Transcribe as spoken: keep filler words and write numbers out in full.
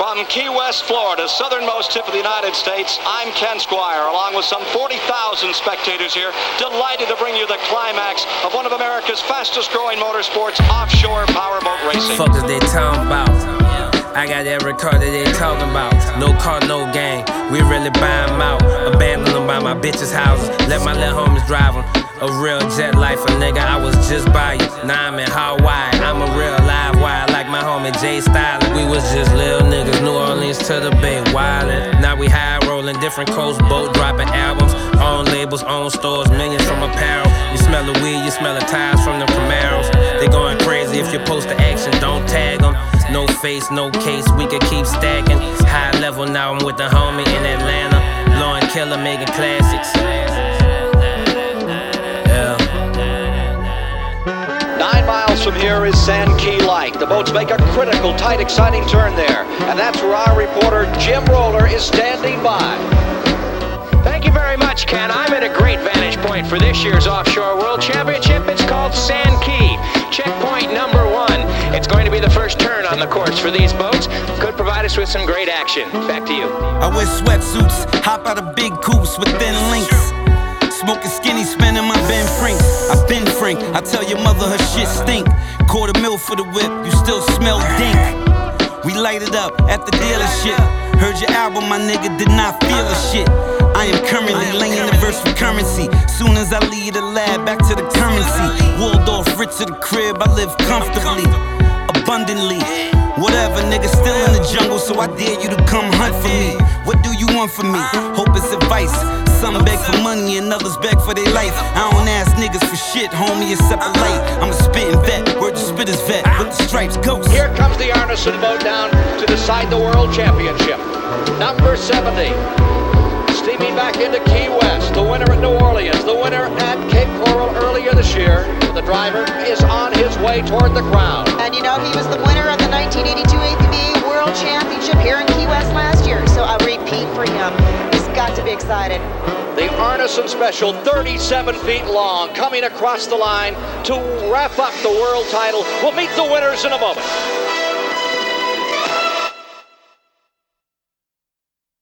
From Key West, Florida, southernmost tip of the United States, I'm Ken Squire, along with some forty thousand spectators here, delighted to bring you the climax of one of America's fastest-growing motorsports, offshore powerboat racing. Fuck is they talking about? I got every car that they talking about. No car, no gang. We really buy them out. Abandon them by my bitches' houses. Let my little homies drive them. A real jet lifer, nigga. I was just by you. Now I'm in Hawaii. I'm a real live wire like my homie Jay Styles. We was just little niggas. New Orleans to the Bay, wildin'. Now we high rolling, different coast boat, dropping albums. Own labels, own stores, millions from apparel. You smell the weed, you smell the tires from the Camaros. They going crazy if you post the action, don't tag them. No face, no case, we could keep stacking. High level, now I'm with the homie in Atlanta. Law and Killer making classics. Yeah. Nine miles from here is Sand Key Light. The boats make a critical, tight, exciting turn there. And that's where our reporter, Jim Roller, is standing by. Thank you very much, Ken. I'm at a great vantage point for this year's Offshore World Championship. It's called Sand Key. Checkpoint number one. It's going to be the first turn on the course for these boats. Could provide us with some great action. Back to you. I wear sweatsuits, hop out of big coupes with thin links. Smoking skinny, spinning my Ben Franks. I've been frank, I tell your mother her shit stink. Quarter mil for the whip, you still smell dink. We light it up at the dealership. Heard your album, my nigga, did not feel a shit. I am currently laying the verse for currency. Soon as I leave the lab, back to the currency. Waldorf, rich to the crib, I live comfortably, abundantly. Whatever, nigga, still in the jungle, so I dare you to come hunt for me. What do you want from me? Hope it's advice. Some beg for money and others beg for their life. I don't ask niggas for shit, homie, except a light. I'm a spittin' vet, word to spitter's vet, with the stripes, ghost. Here comes the Arneson boat down to decide the World Championship. Number seventy. Steaming back into Key West, the winner at New Orleans, the winner at Cape Coral earlier this year. The driver is on his way toward the crown. And you know, he was the winner of the nineteen eighty-two A T V World Championship here in Key West last year. So a repeat for him. He's got to be excited. The Arneson Special, thirty-seven feet long, coming across the line to wrap up the world title. We'll meet the winners in a moment.